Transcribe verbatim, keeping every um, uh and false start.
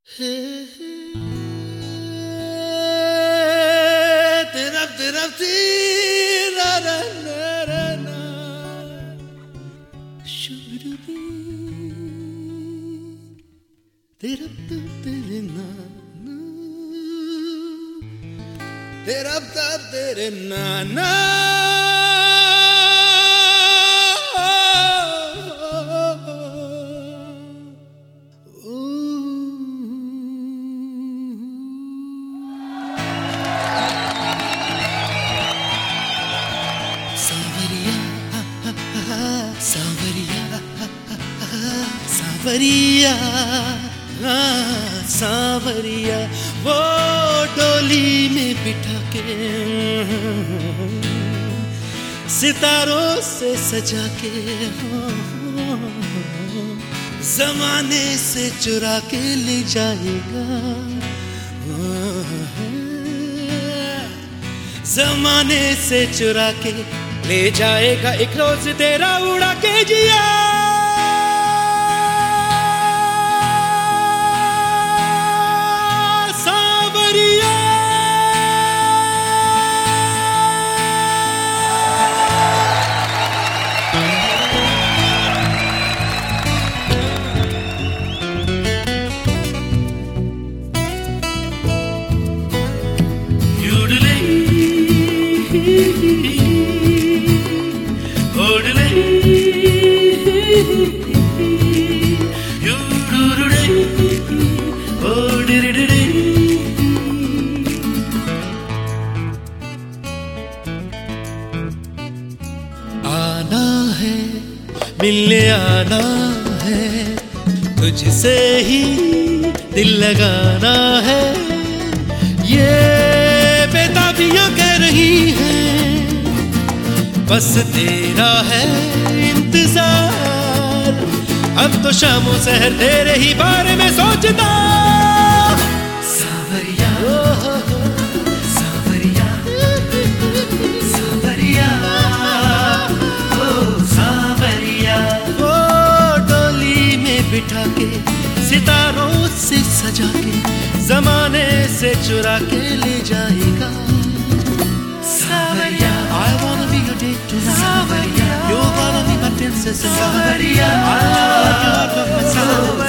तेरा तेरा तेरा रा रा रा ना शुरू तेरा तेरे ना तेरा तेरे ना ना सांवरिया सांवरिया वो डोली में बिठा के सितारों से सजा के जमाने से चुरा के ले जाएगा जमाने से चुरा के ले जाएगा एक रोज तेरा उड़ा के जिया आना है मिलने आना है तुझसे ही दिल लगाना है ये बेताबियां कह रही हैं बस तेरा है इंतजार अब तो शामों सहर तेरे ही बारे में सोचता सांवरिया सांवरिया सांवरिया ओ सांवरिया वो डोली में बिठा के सितारों से सजा के जमाने से चुरा के ले जाएगा सांवरिया I wanna be your date tonight Sanwariya you're gonna be my princess and Sanwariya I love you out of my soul